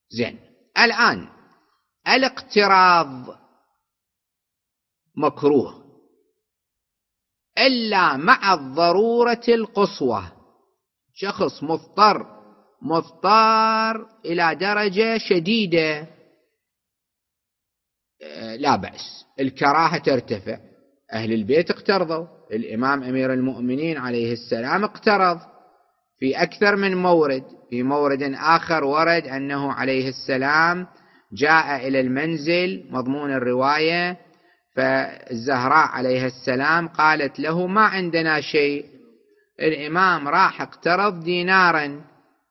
زين. الآن الاقتراض مكروه إلا مع الضرورة القصوى. شخص مضطر إلى درجة شديدة لا بأس، الكراهة ترتفع. أهل البيت اقترضوا، الإمام أمير المؤمنين عليه السلام اقترض في أكثر من مورد. في مورد آخر ورد أنه عليه السلام جاء إلى المنزل، مضمون الرواية، فالزهراء عليه السلام قالت له ما عندنا شيء. الإمام راح اقترض دينار،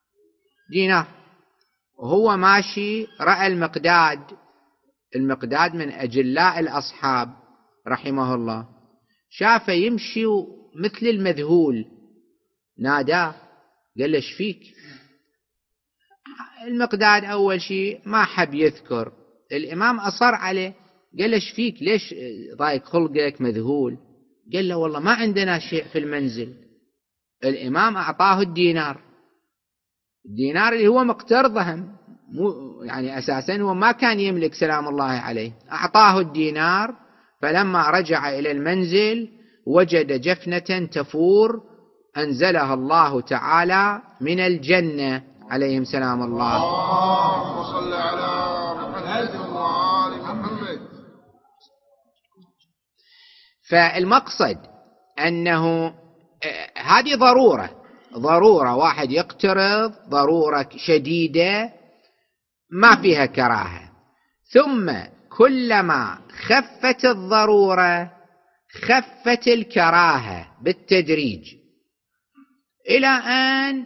وهو ماشي رأى المقداد من أجلاء الأصحاب رحمه الله، شافه يمشي مثل المذهول، ناداه قال له ايش فيك؟ المقداد أول شيء ما حب يذكر، الإمام أصر عليه، قال له ايش فيك؟ ليش ضايق خلقك مذهول؟ قال له والله ما عندنا شيء في المنزل. الإمام أعطاه الدينار اللي هو مقترضهم، يعني أساسا هو ما كان يملك سلام الله عليه، أعطاه الدينار. فلما رجع إلى المنزل وجد جفنة تفور أنزلها الله تعالى من الجنة عليهم سلام الله. اللهم صل على محمد وآل محمد. فالمقصد أنه هذه ضرورة واحد يقترض ضرورة شديدة ما فيها كراهة، ثم كلما خفت الضرورة خفت الكراهة بالتدريج، إلى أن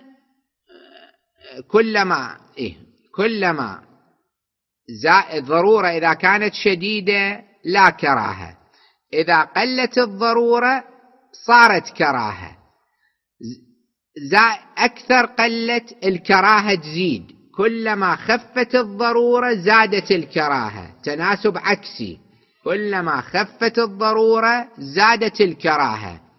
كلما الضرورة إذا كانت شديدة لا كراهة، إذا قلت الضرورة صارت كراهة، أكثر قلت الكراهة تزيد، كلما خفت الضرورة زادت الكراهة، تناسب عكسي، كلما خفت الضرورة زادت الكراهة.